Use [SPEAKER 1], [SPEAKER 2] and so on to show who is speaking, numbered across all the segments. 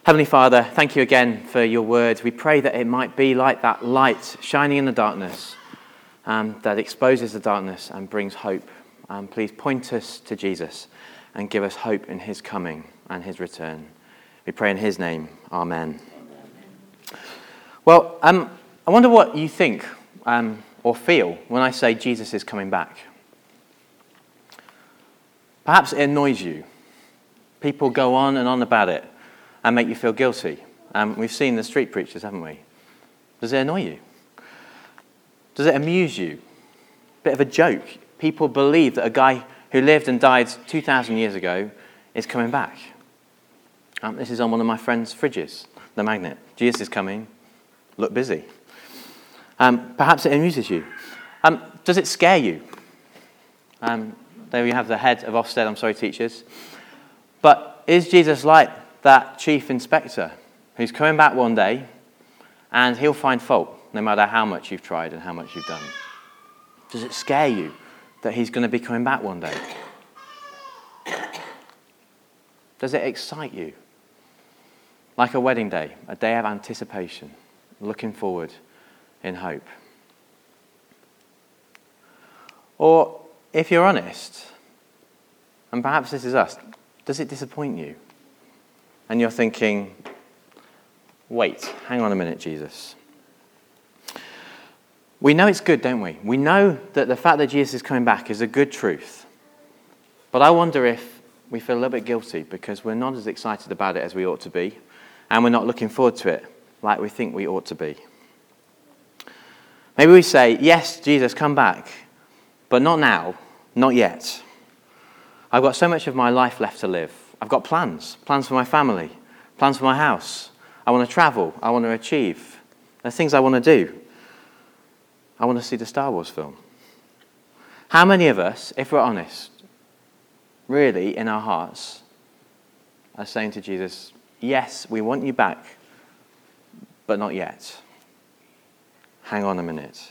[SPEAKER 1] Heavenly Father, thank you again for your word. We pray that it might be like that light shining in the darkness that exposes the darkness and brings hope. Please point us to Jesus and give us hope in his coming and his return. We pray in his name. Amen. Well, I wonder what you think or feel when I say Jesus is coming back. Perhaps it annoys you. People go on and on about it and make you feel guilty. We've seen the street preachers, haven't we? Does it annoy you? Does it amuse you? Bit of a joke. People believe that a guy who lived and died 2,000 years ago is coming back. This is on one of my friend's fridges, the magnet. Jesus is coming. Look busy. Perhaps it amuses you. Does it scare you? There we have the head of Ofsted, teachers. But is Jesus like that chief inspector who's coming back one day and he'll find fault no matter how much you've tried and how much you've done? Does it scare you that he's going to be coming back one day? Does it excite you? Like a wedding day, a day of anticipation, looking forward in hope. Or, if you're honest, and perhaps this is us, does it disappoint you? And you're thinking, wait, hang on a minute, Jesus. We know it's good, don't we? We know that the fact that Jesus is coming back is a good truth. But I wonder if we feel a little bit guilty because we're not as excited about it as we ought to be, and we're not looking forward to it like we think we ought to be. Maybe we say, yes, Jesus, come back, but not now, not yet. I've got so much of my life left to live. I've got plans for my family, plans for my house. I want to travel. I want to achieve. There's things I want to do. I want to see the Star Wars film. How many of us, if we're honest, really in our hearts, are saying to Jesus, yes, we want you back, but not yet. Hang on a minute.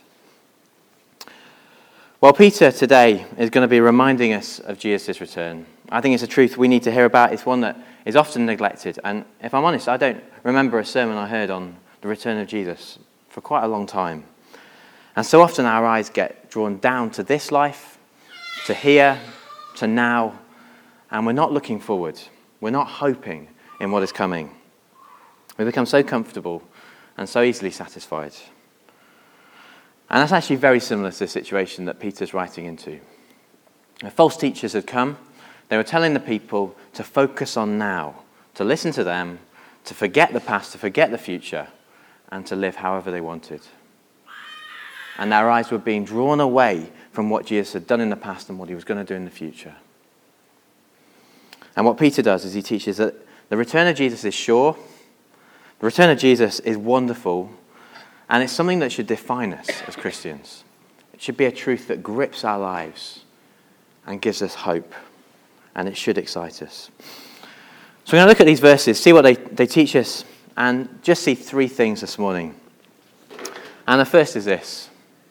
[SPEAKER 1] Well, Peter today is going to be reminding us of Jesus' return. I think it's a truth we need to hear about. It's one that is often neglected. And if I'm honest, I don't remember a sermon I heard on the return of Jesus for quite a long time. And so often our eyes get drawn down to this life, to here, to now, and we're not looking forward. We're not hoping in what is coming. We become so comfortable and so easily satisfied. And that's actually very similar to the situation that Peter's writing into. The false teachers had come. They were telling the people to focus on now, to listen to them, to forget the past, to forget the future, and to live however they wanted. And their eyes were being drawn away from what Jesus had done in the past and what he was going to do in the future. And what Peter does is he teaches that the return of Jesus is sure, the return of Jesus is wonderful, and it's something that should define us as Christians. It should be a truth that grips our lives and gives us hope, and it should excite us. So we're going to look at these verses, see what they teach us, and just see three things this morning. And the first is this.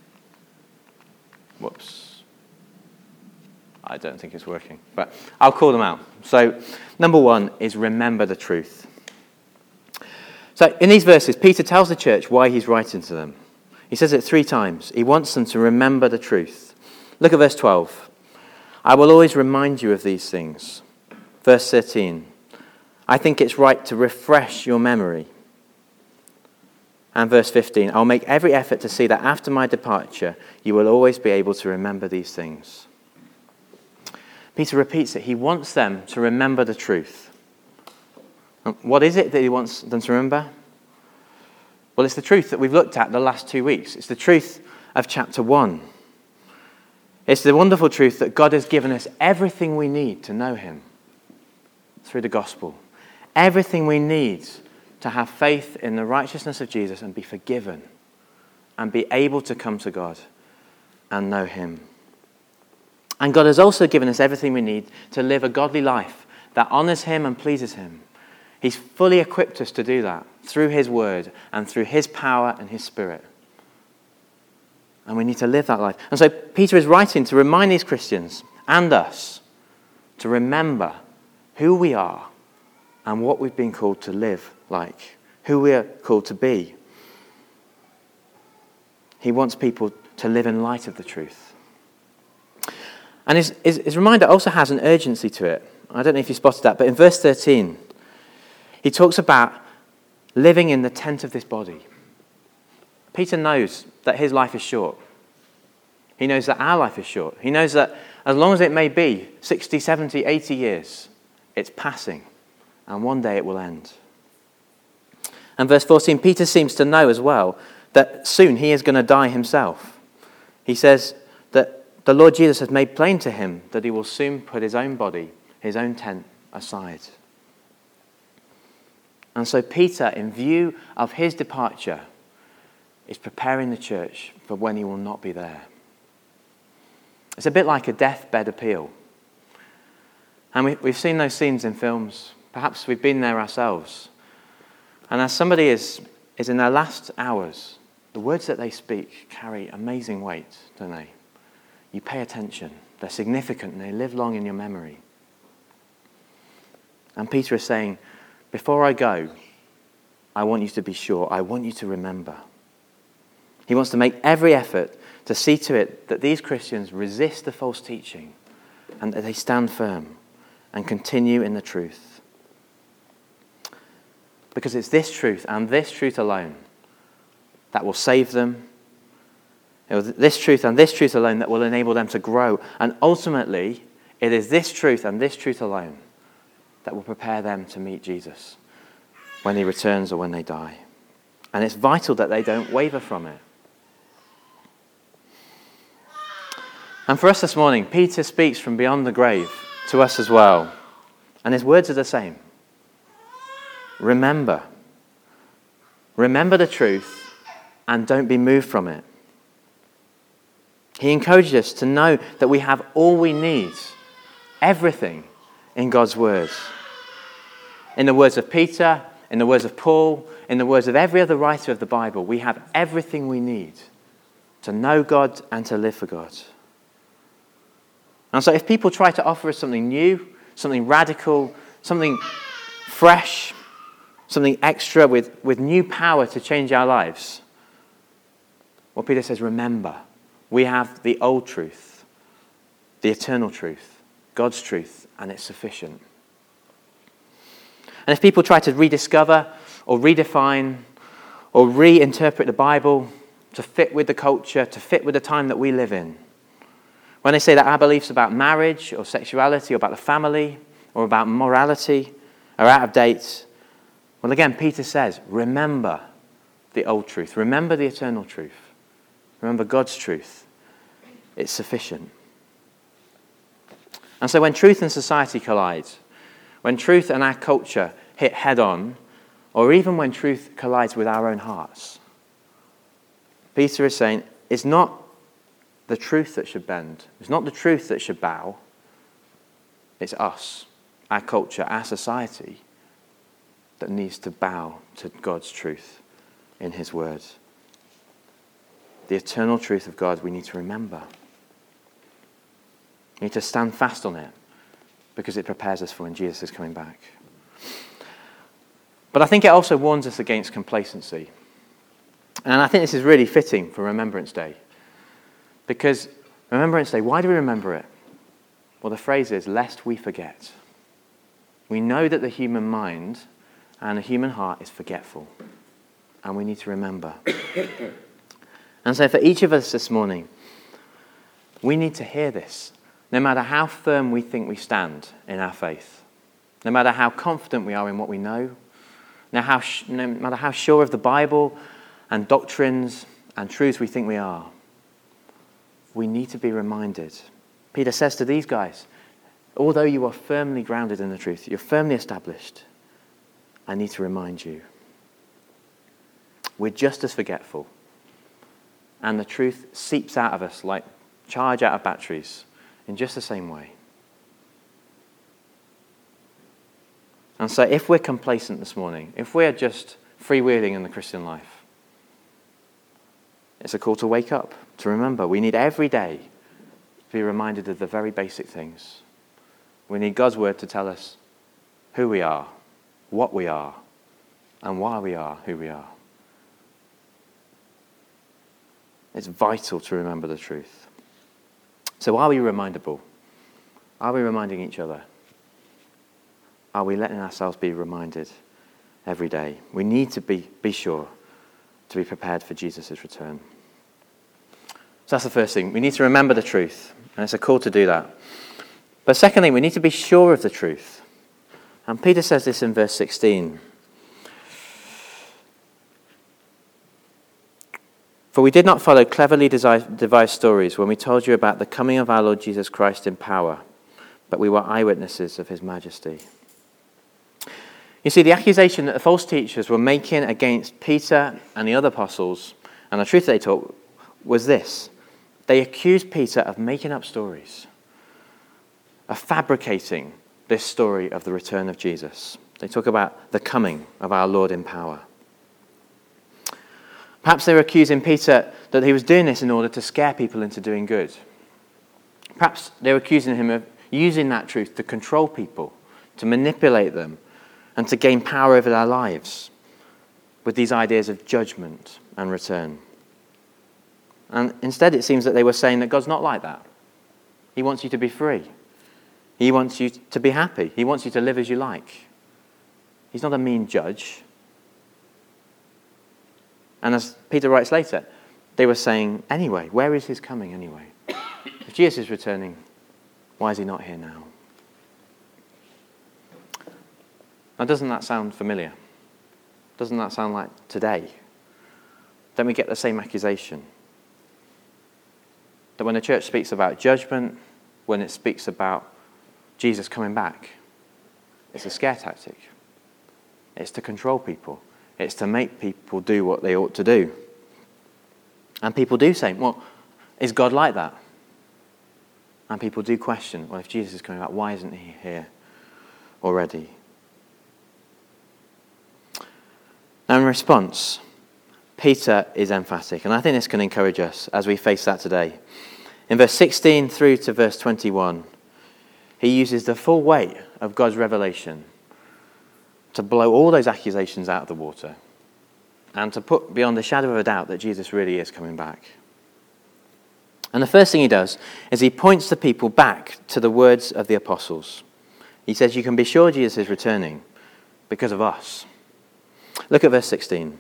[SPEAKER 1] Whoops. I don't think it's working, but I'll call them out. So, number one is remember the truth. So, in these verses, Peter tells the church why he's writing to them. He says it 3 times. He wants them to remember the truth. Look at verse 12. I will always remind you of these things. Verse 13. I think it's right to refresh your memory. And verse 15, I'll make every effort to see that after my departure, you will always be able to remember these things. Peter repeats it. He wants them to remember the truth. What is it that he wants them to remember? Well, it's the truth that we've looked at the last 2 weeks. It's the truth of chapter 1. It's the wonderful truth that God has given us everything we need to know him through the gospel. Everything we need to have faith in the righteousness of Jesus and be forgiven and be able to come to God and know him. And God has also given us everything we need to live a godly life that honors him and pleases him. He's fully equipped us to do that through his word and through his power and his spirit. And we need to live that life. And so Peter is writing to remind these Christians and us to remember who we are and what we've been called to live like, who we are called to be. He wants people to live in light of the truth. And his reminder also has an urgency to it. I don't know if you spotted that, but in verse 13, he talks about living in the tent of this body. Peter knows that his life is short. He knows that our life is short. He knows that as long as it may be 60, 70, 80 years, it's passing, and one day it will end. And verse 14, Peter seems to know as well that soon he is going to die himself. He says that the Lord Jesus has made plain to him that he will soon put his own body, his own tent, aside. And so Peter, in view of his departure, is preparing the church for when he will not be there. It's a bit like a deathbed appeal. And we've seen those scenes in films. Perhaps we've been there ourselves. And as somebody is in their last hours, the words that they speak carry amazing weight, don't they? You pay attention. They're significant and they live long in your memory. And Peter is saying, before I go, I want you to be sure. I want you to remember. He wants to make every effort to see to it that these Christians resist the false teaching and that they stand firm and continue in the truth. Because it's this truth and this truth alone that will save them. This truth and this truth alone that will enable them to grow. And ultimately, it is this truth and this truth alone that will prepare them to meet Jesus when he returns or when they die. And it's vital that they don't waver from it. And for us this morning, Peter speaks from beyond the grave to us as well. And his words are the same. Remember. Remember the truth and don't be moved from it. He encourages us to know that we have all we need, everything, in God's words. In the words of Peter, in the words of Paul, in the words of every other writer of the Bible, we have everything we need to know God and to live for God. And so if people try to offer us something new, something radical, something fresh, something extra with new power to change our lives, well, Peter says, remember, we have the old truth, the eternal truth, God's truth, and it's sufficient. And if people try to rediscover or redefine or reinterpret the Bible to fit with the culture, to fit with the time that we live in, when they say that our beliefs about marriage or sexuality or about the family or about morality are out of date, well, again, Peter says, remember the old truth. Remember the eternal truth. Remember God's truth. It's sufficient. And so when truth and society collide, when truth and our culture hit head-on, or even when truth collides with our own hearts, Peter is saying it's not the truth that should bend. It's not the truth that should bow. It's us, our culture, our society that needs to bow to God's truth in his word. The eternal truth of God we need to remember. We need to stand fast on it because it prepares us for when Jesus is coming back. But I think it also warns us against complacency. And I think this is really fitting for Remembrance Day. Because Remembrance Day, why do we remember it? Well, the phrase is, lest we forget. We know that the human mind and the human heart is forgetful. And we need to remember. And so for each of us this morning, we need to hear this. No matter how firm we think we stand in our faith, no matter how confident we are in what we know, no matter how sure of the Bible and doctrines and truths we think we are, we need to be reminded. Peter says to these guys, although you are firmly grounded in the truth, you're firmly established, I need to remind you. We're just as forgetful. And the truth seeps out of us like charge out of batteries in just the same way. And so if we're complacent this morning, if we're just freewheeling in the Christian life, it's a call to wake up, to remember. We need every day to be reminded of the very basic things. We need God's word to tell us who we are, what we are and why we are who we are. It's vital to remember the truth. So are we remindable? Are we reminding each other? Are we letting ourselves be reminded every day? We need to be sure to be prepared for Jesus' return. So that's the first thing. We need to remember the truth, and it's a call to do that. But secondly, we need to be sure of the truth. And Peter says this in verse 16. For we did not follow cleverly devised stories when we told you about the coming of our Lord Jesus Christ in power, but we were eyewitnesses of his majesty. You see, the accusation that the false teachers were making against Peter and the other apostles, and the truth they taught, was this. They accused Peter of making up stories, of fabricating this story of the return of Jesus. They talk about the coming of our Lord in power. Perhaps they were accusing Peter that he was doing this in order to scare people into doing good. Perhaps they were accusing him of using that truth to control people, to manipulate them, and to gain power over their lives with these ideas of judgment and return. And instead it seems that they were saying that God's not like that. He wants you to be free. He wants you to be happy. He wants you to live as you like. He's not a mean judge. And as Peter writes later, they were saying, anyway, where is his coming anyway? If Jesus is returning, why is he not here now? Now, doesn't that sound familiar? Doesn't that sound like today? Don't we get the same accusation? That when the church speaks about judgment, when it speaks about Jesus coming back, it's a scare tactic. It's to control people. It's to make people do what they ought to do. And people do say, well, is God like that? And people do question, well, if Jesus is coming back, why isn't he here already? Now, in response, Peter is emphatic, and I think this can encourage us as we face that today. In verse 16 through to verse 21, he uses the full weight of God's revelation to blow all those accusations out of the water and to put beyond a shadow of a doubt that Jesus really is coming back. And the first thing he does is he points the people back to the words of the apostles. He says, you can be sure Jesus is returning because of us. Look at verse 16.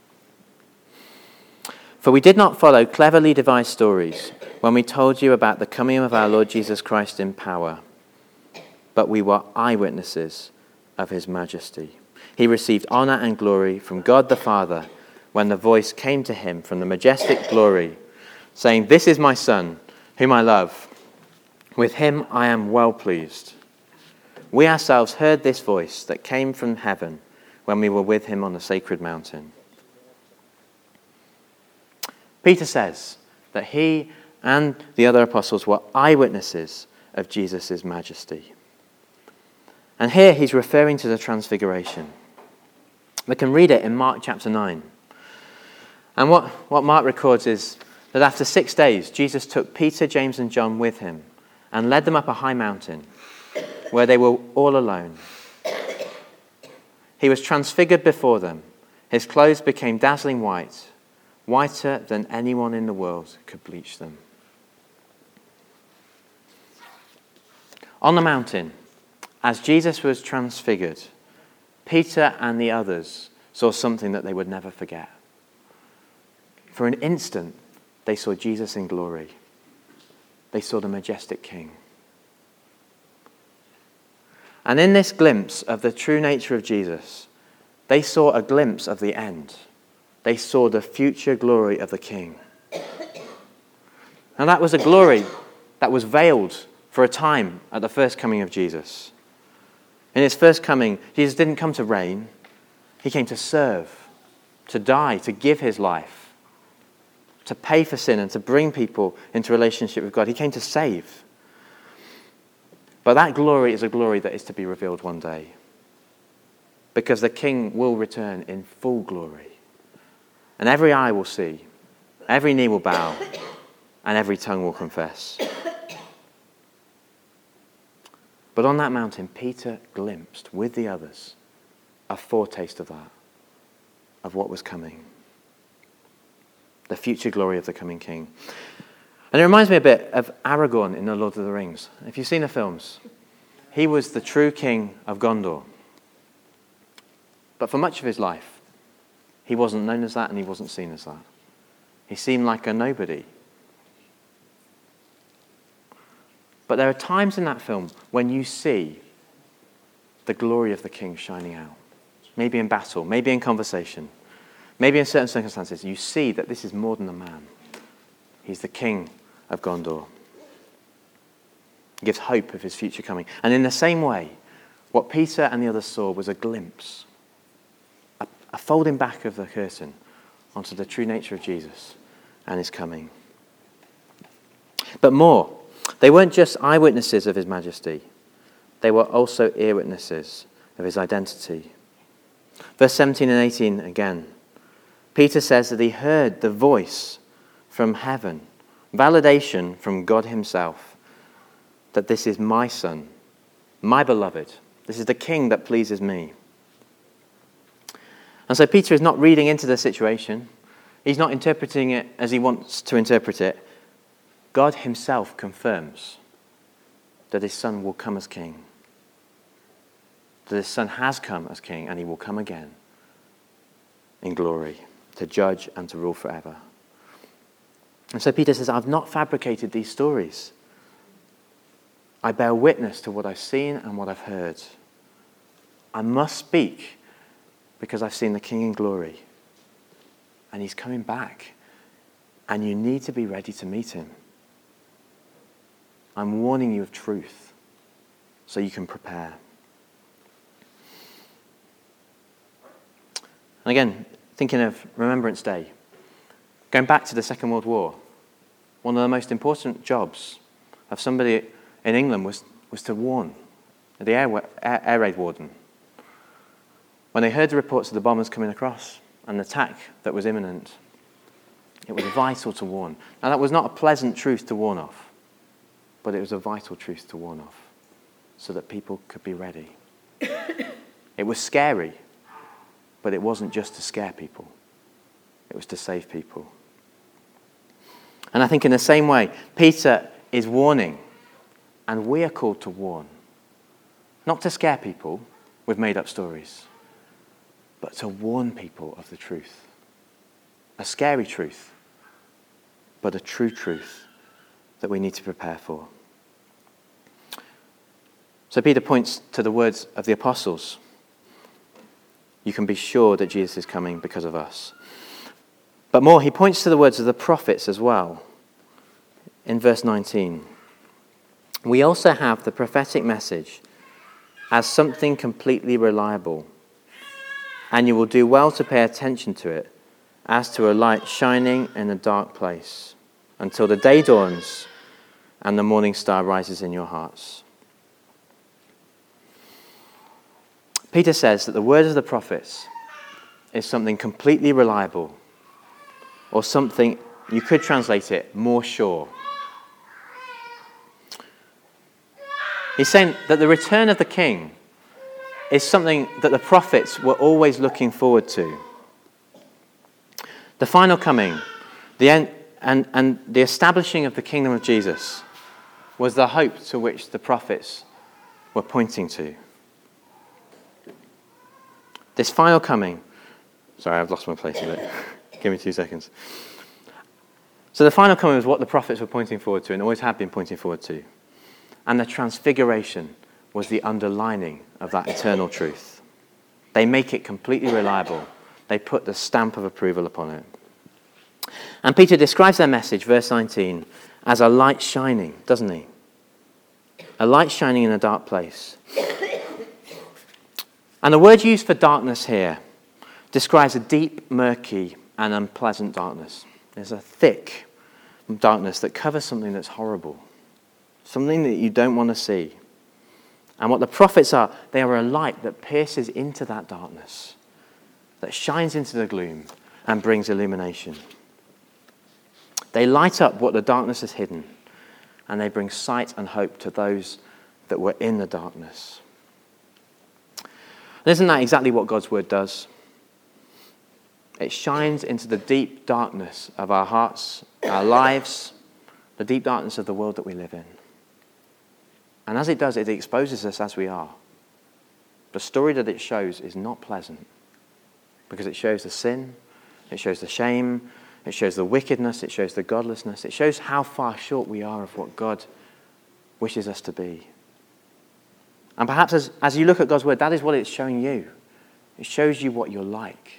[SPEAKER 1] For we did not follow cleverly devised stories when we told you about the coming of our Lord Jesus Christ in power, but we were eyewitnesses of his majesty. He received honor and glory from God the Father when the voice came to him from the majestic glory, saying, this is my Son, whom I love. With him I am well pleased. We ourselves heard this voice that came from heaven when we were with him on the sacred mountain. Peter says that he and the other apostles were eyewitnesses of Jesus' majesty. And here he's referring to the transfiguration. We can read it in Mark chapter 9. And what Mark records is that after 6 days, Jesus took Peter, James, and John with him and led them up a high mountain where they were all alone. He was transfigured before them. His clothes became dazzling white, whiter than anyone in the world could bleach them. On the mountain, as Jesus was transfigured, Peter and the others saw something that they would never forget. For an instant, they saw Jesus in glory. They saw the majestic King. And in this glimpse of the true nature of Jesus, they saw a glimpse of the end. They saw the future glory of the King. And that was a glory that was veiled for a time at the first coming of Jesus. In his first coming, Jesus didn't come to reign. He came to serve, to die, to give his life, to pay for sin and to bring people into relationship with God. He came to save. But that glory is a glory that is to be revealed one day, because the King will return in full glory. And every eye will see, every knee will bow, and every tongue will confess. But on that mountain, Peter glimpsed with the others a foretaste of that, of what was coming. The future glory of the coming king. And it reminds me a bit of Aragorn in The Lord of the Rings. If you've seen the films, he was the true king of Gondor. But for much of his life, he wasn't known as that and he wasn't seen as that. He seemed like a nobody. But there are times in that film when you see the glory of the king shining out. Maybe in battle, maybe in conversation, maybe in certain circumstances. You see that this is more than a man. He's the king of Gondor. He gives hope of his future coming. And in the same way, what Peter and the others saw was a glimpse, a folding back of the curtain onto the true nature of Jesus and his coming. But more, they weren't just eyewitnesses of his majesty. They were also ear-witnesses of his identity. Verse 17 and 18 again. Peter says that he heard the voice from heaven, validation from God himself, that this is my son, my beloved. This is the king that pleases me. And so Peter is not reading into the situation. He's not interpreting it as he wants to interpret it. God himself confirms that his son will come as king. That his son has come as king and he will come again in glory to judge and to rule forever. And so Peter says, I've not fabricated these stories. I bear witness to what I've seen and what I've heard. I must speak because I've seen the king in glory. And he's coming back. And you need to be ready to meet him. I'm warning you of truth so you can prepare. And again, thinking of Remembrance Day, going back to the Second World War, one of the most important jobs of somebody in England was to warn the air raid warden. When they heard the reports of the bombers coming across and the attack that was imminent, it was vital to warn. Now, that was not a pleasant truth to warn of, but it was a vital truth to warn of, so that people could be ready. It was scary, but it wasn't just to scare people. It was to save people. And I think in the same way, Peter is warning, and we are called to warn. Not to scare people with made-up stories, but to warn people of the truth. A scary truth, but a true truth that we need to prepare for. So Peter points to the words of the apostles. You can be sure that Jesus is coming because of us. But more, he points to the words of the prophets as well. In verse 19, we also have the prophetic message as something completely reliable, and you will do well to pay attention to it as to a light shining in a dark place until the day dawns and the morning star rises in your hearts. Peter says that the word of the prophets is something completely reliable, or something, you could translate it, more sure. He's saying that the return of the king is something that the prophets were always looking forward to. The final coming, the end, and the establishing of the kingdom of Jesus was the hope to which the prophets were pointing to. This final coming, sorry, I've lost my place a bit. Give me 2 seconds. So the final coming was what the prophets were pointing forward to and always have been pointing forward to. And the transfiguration was the underlining of that eternal truth. They make it completely reliable. They put the stamp of approval upon it. And Peter describes their message, verse 19, as a light shining, doesn't he? A light shining in a dark place. And the word used for darkness here describes a deep, murky, and unpleasant darkness. There's a thick darkness that covers something that's horrible, something that you don't want to see. And what the prophets are, they are a light that pierces into that darkness, that shines into the gloom and brings illumination. They light up what the darkness has hidden, and they bring sight and hope to those that were in the darkness. And isn't that exactly what God's word does? It shines into the deep darkness of our hearts, our lives, the deep darkness of the world that we live in. And as it does, it exposes us as we are. The story that it shows is not pleasant because it shows the sin, it shows the shame, it shows the wickedness, it shows the godlessness, it shows how far short we are of what God wishes us to be. And perhaps as you look at God's word, that is what it's showing you. It shows you what you're like.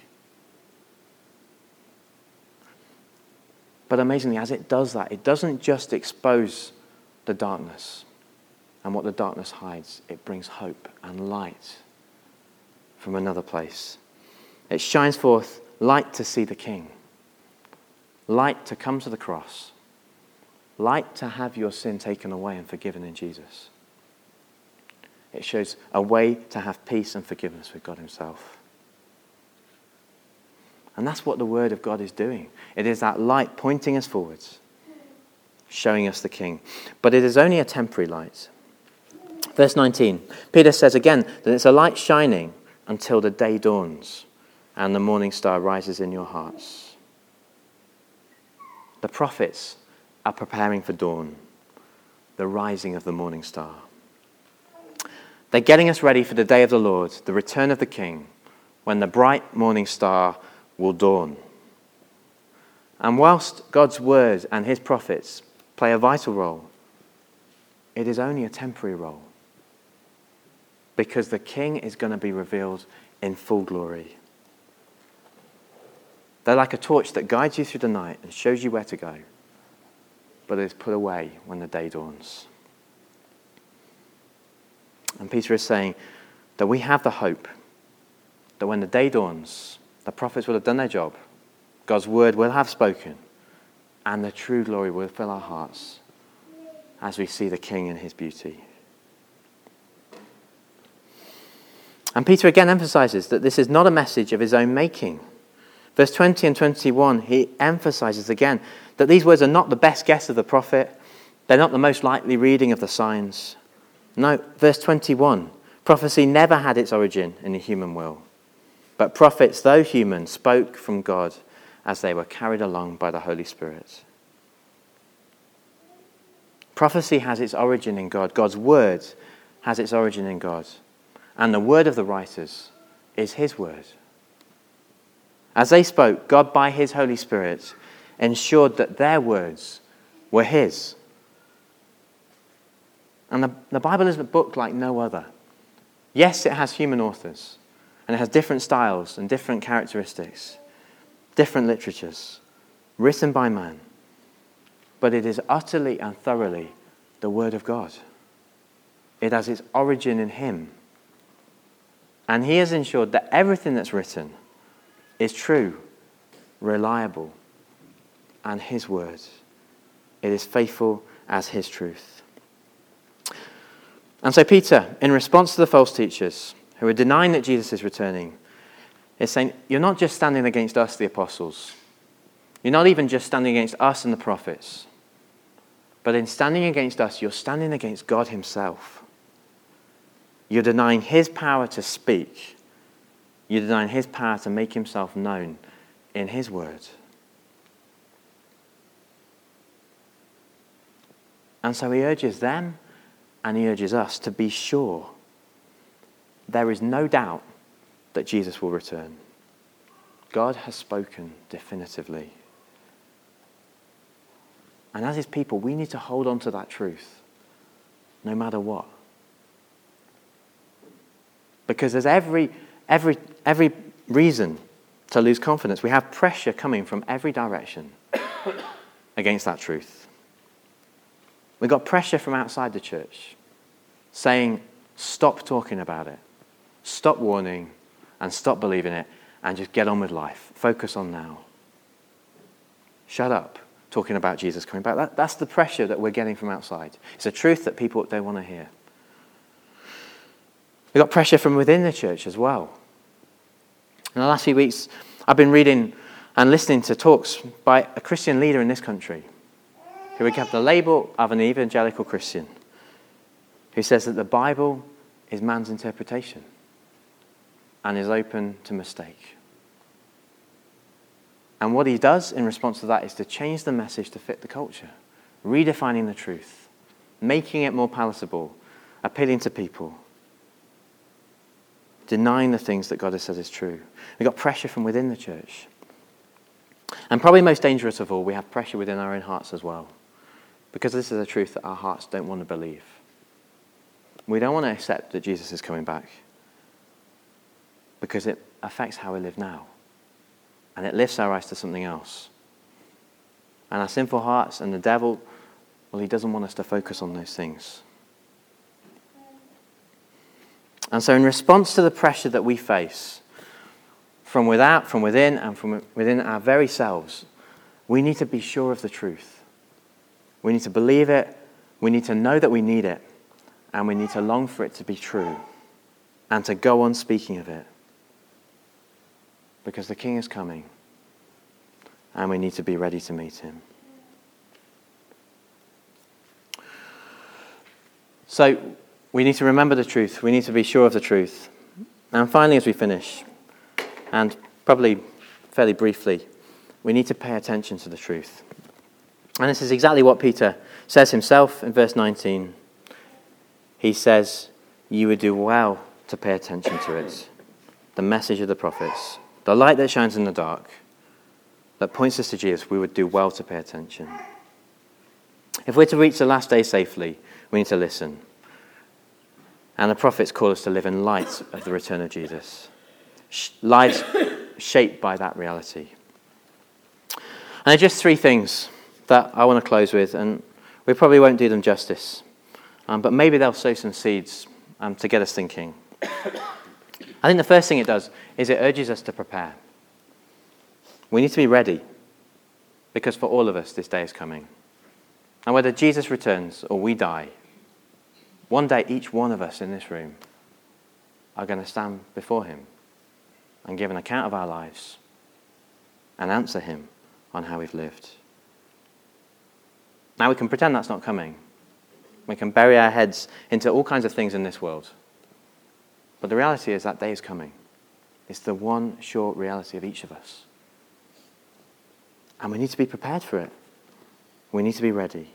[SPEAKER 1] But amazingly, as it does that, it doesn't just expose the darkness and what the darkness hides. It brings hope and light from another place. It shines forth light to see the King, light to come to the cross, light to have your sin taken away and forgiven in Jesus. It shows a way to have peace and forgiveness with God himself. And that's what the Word of God is doing. It is that light pointing us forwards, showing us the King. But it is only a temporary light. Verse 19, Peter says again that it's a light shining until the day dawns and the morning star rises in your hearts. The prophets are preparing for dawn, the rising of the morning star. They're getting us ready for the day of the Lord, the return of the King, when the bright morning star will dawn. And whilst God's word and his prophets play a vital role, it is only a temporary role, because the King is going to be revealed in full glory. They're like a torch that guides you through the night and shows you where to go, but is put away when the day dawns. And Peter is saying that we have the hope that when the day dawns, the prophets will have done their job, God's word will have spoken, and the true glory will fill our hearts as we see the King in his beauty. And Peter again emphasizes that this is not a message of his own making. Verse 20 and 21, he emphasizes again that these words are not the best guess of the prophet. They're not the most likely reading of the signs. No, verse 21, prophecy never had its origin in the human will. But prophets, though human, spoke from God as they were carried along by the Holy Spirit. Prophecy has its origin in God. God's word has its origin in God. And the word of the writers is his word. As they spoke, God, by his Holy Spirit, ensured that their words were his. And the Bible is a book like no other. Yes, it has human authors, and it has different styles and different characteristics, different literatures, written by man. But it is utterly and thoroughly the Word of God. It has its origin in him. And he has ensured that everything that's written is true, reliable, and his word. It is faithful as his truth. And so Peter, in response to the false teachers who are denying that Jesus is returning, is saying, you're not just standing against us, the apostles. You're not even just standing against us and the prophets. But in standing against us, you're standing against God himself. You're denying his power to speak. You're denying his power to make himself known in his word. And so he urges them and he urges us to be sure there is no doubt that Jesus will return. God has spoken definitively. And as his people, we need to hold on to that truth, no matter what. Because there's every reason to lose confidence. We have pressure coming from every direction against that truth. We've got pressure from outside the church saying, stop talking about it, stop warning, and stop believing it, and just get on with life. Focus on now. Shut up talking about Jesus coming back. That's the pressure that we're getting from outside. It's a truth that people don't want to hear. We've got pressure from within the church as well. In the last few weeks, I've been reading and listening to talks by a Christian leader in this country who would have the label of an evangelical Christian, who says that the Bible is man's interpretation. and is open to mistake. And what he does in response to that is to change the message to fit the culture, redefining the truth, making it more palatable, appealing to people, denying the things that God has said is true. We've got pressure from within the church. And probably most dangerous of all, we have pressure within our own hearts as well, because this is a truth that our hearts don't want to believe. We don't want to accept that Jesus is coming back because it affects how we live now. And it lifts our eyes to something else. And our sinful hearts and the devil, well, he doesn't want us to focus on those things. And so in response to the pressure that we face from without, from within, and from within our very selves, we need to be sure of the truth. We need to believe it. We need to know that we need it. And we need to long for it to be true and to go on speaking of it. Because the King is coming and we need to be ready to meet him. So we need to remember the truth. We need to be sure of the truth. And finally, as we finish, and probably fairly briefly, we need to pay attention to the truth. And this is exactly what Peter says himself in verse 19. He says, you would do well to pay attention to it. The message of the prophets, the light that shines in the dark, that points us to Jesus, we would do well to pay attention. If we're to reach the last day safely, we need to listen. And the prophets call us to live in light of the return of Jesus. Lives shaped by that reality. And there are just three things that I want to close with, and we probably won't do them justice. But maybe they'll sow some seeds to get us thinking. I think the first thing it does is it urges us to prepare. We need to be ready, because for all of us, this day is coming. And whether Jesus returns or we die, one day each one of us in this room are going to stand before him and give an account of our lives and answer him on how we've lived. Now we can pretend that's not coming. We can bury our heads into all kinds of things in this world. But the reality is that day is coming. It's the one short reality of each of us. And we need to be prepared for it. We need to be ready.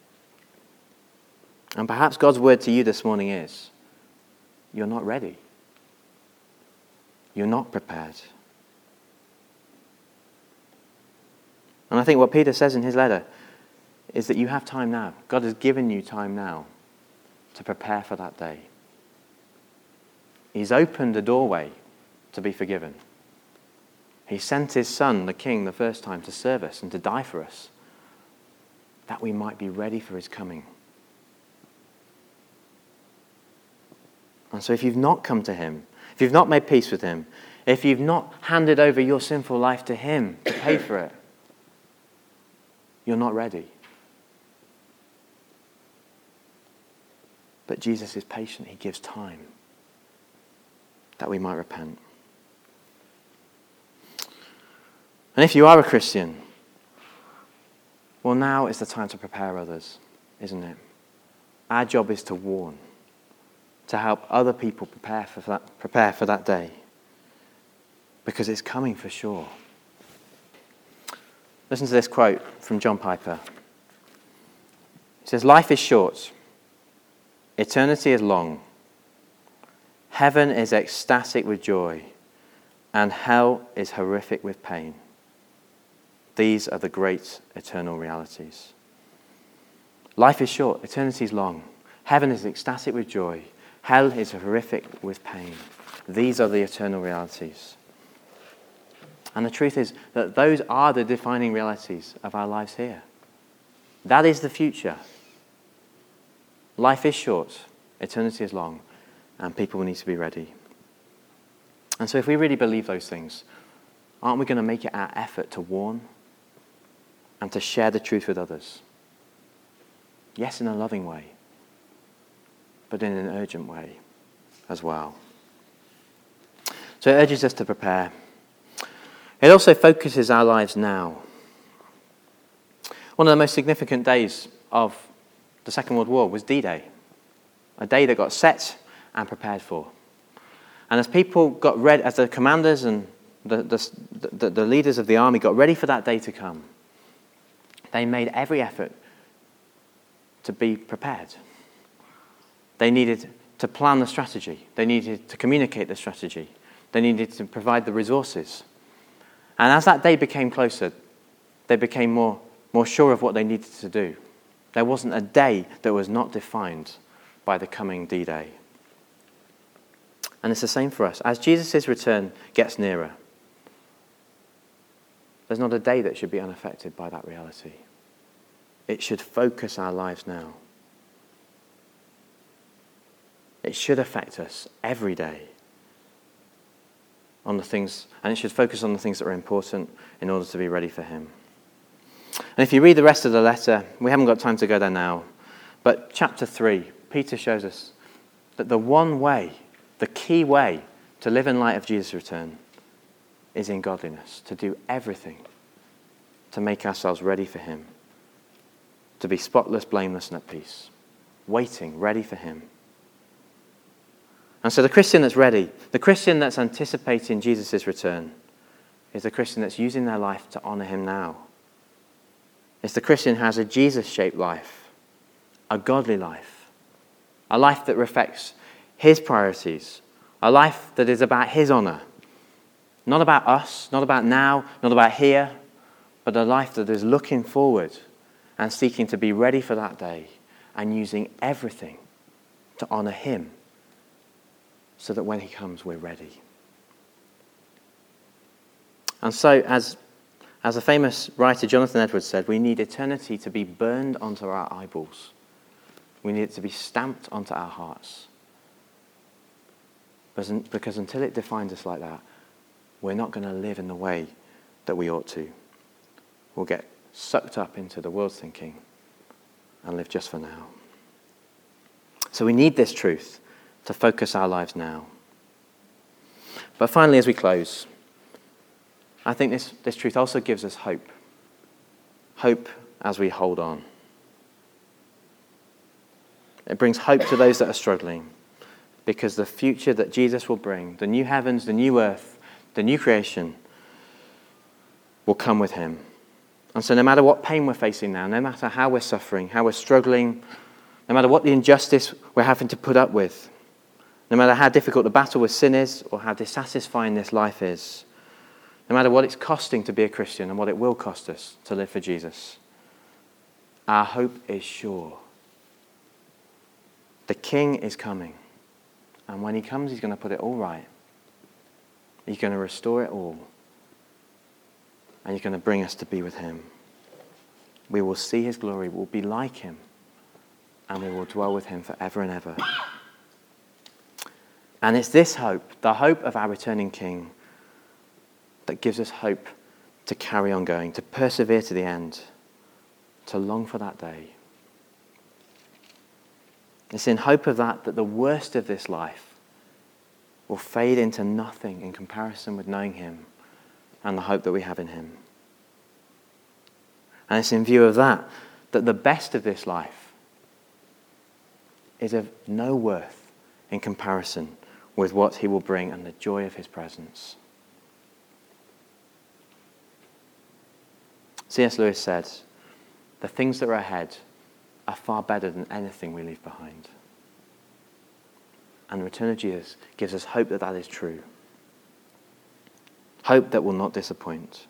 [SPEAKER 1] And perhaps God's word to you this morning is, you're not ready. You're not prepared. And I think what Peter says in his letter is that you have time now. God has given you time now to prepare for that day. He's opened a doorway to be forgiven. He sent his son, the King, the first time to serve us and to die for us, that we might be ready for his coming. And so if you've not come to him, if you've not made peace with him, if you've not handed over your sinful life to him to pay for it, you're not ready. But Jesus is patient. He gives time that we might repent. And if you are a Christian, well, now is the time to prepare others, isn't it? Our job is to warn, to help other people prepare for that day, because it's coming for sure. Listen to this quote from John Piper. He says, life is short. Eternity is long. Heaven is ecstatic with joy, and hell is horrific with pain. These are the great eternal realities. Life is short. Eternity is long. Heaven is ecstatic with joy. Hell is horrific with pain. These are the eternal realities. And the truth is that those are the defining realities of our lives here. That is the future. Life is short, eternity is long, and people will need to be ready. And so if we really believe those things, aren't we going to make it our effort to warn and to share the truth with others? Yes, in a loving way, but in an urgent way as well. So it urges us to prepare. It also focuses our lives now. One of the most significant days of the Second World War was D-Day, a day that got set and prepared for. And as people got ready, as the commanders and the leaders of the army got ready for that day to come, they made every effort to be prepared. They needed to plan the strategy. They needed to communicate the strategy. They needed to provide the resources. And as that day became closer, they became more sure of what they needed to do. There wasn't a day that was not defined by the coming D-Day. And it's the same for us. As Jesus' return gets nearer, there's not a day that should be unaffected by that reality. It should focus our lives now. It should affect us every day on the things, and it should focus on the things that are important in order to be ready for him. And if you read the rest of the letter, we haven't got time to go there now, but chapter 3, Peter shows us that the one way, the key way to live in light of Jesus' return is in godliness, to do everything to make ourselves ready for him, to be spotless, blameless, and at peace, waiting, ready for him. And so the Christian that's ready, the Christian that's anticipating Jesus' return, is the Christian that's using their life to honor him now. It's the Christian who has a Jesus-shaped life, a godly life, a life that reflects his priorities, a life that is about his honor, not about us, not about now, not about here, but a life that is looking forward and seeking to be ready for that day and using everything to honor him so that when he comes, we're ready. And so, as a famous writer, Jonathan Edwards, said, we need eternity to be burned onto our eyeballs. We need it to be stamped onto our hearts. Because until it defines us like that, we're not going to live in the way that we ought to. We'll get sucked up into the world's thinking and live just for now. So we need this truth to focus our lives now. But finally, as we close, I think this truth also gives us hope. Hope as we hold on. It brings hope to those that are struggling, because the future that Jesus will bring, the new heavens, the new earth, the new creation, will come with him. And so no matter what pain we're facing now, no matter how we're suffering, how we're struggling, no matter what the injustice we're having to put up with, no matter how difficult the battle with sin is or how dissatisfying this life is, no matter what it's costing to be a Christian and what it will cost us to live for Jesus, our hope is sure. The King is coming. And when he comes, he's going to put it all right. He's going to restore it all. And he's going to bring us to be with him. We will see his glory, we'll be like him, and we will dwell with him forever and ever. And it's this hope, the hope of our returning King, that gives us hope to carry on going, to persevere to the end, to long for that day. It's in hope of that the worst of this life will fade into nothing in comparison with knowing him and the hope that we have in him. And it's in view of that the best of this life is of no worth in comparison with what he will bring and the joy of his presence. C.S. Lewis said, the things that are ahead are far better than anything we leave behind. And the return of Jesus gives us hope that that is true. Hope that will not disappoint.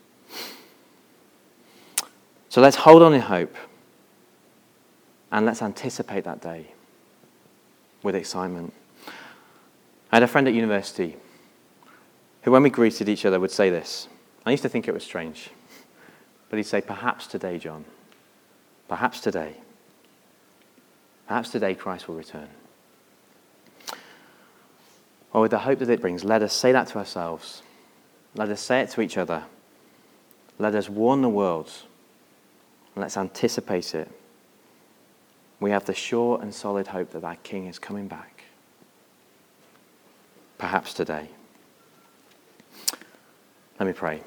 [SPEAKER 1] So let's hold on in hope and let's anticipate that day with excitement. I had a friend at university who, when we greeted each other, would say this. I used to think it was strange. But he'd say, perhaps today, John. Perhaps today. Perhaps today Christ will return. Well, with the hope that it brings, let us say that to ourselves. Let us say it to each other. Let us warn the world. Let's anticipate it. We have the sure and solid hope that our King is coming back. Perhaps today. Let me pray.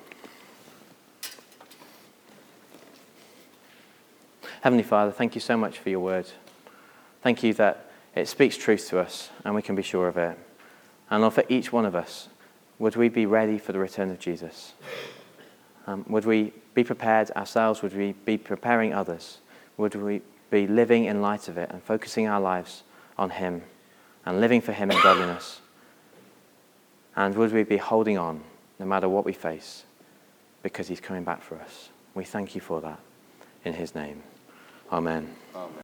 [SPEAKER 1] Heavenly Father, thank you so much for your word. Thank you that it speaks truth to us and we can be sure of it. And Lord, for each one of us, would we be ready for the return of Jesus? Would we be prepared ourselves? Would we be preparing others? Would we be living in light of it and focusing our lives on him and living for him in godliness? And would we be holding on no matter what we face because he's coming back for us? We thank you for that in his name. Amen. Amen.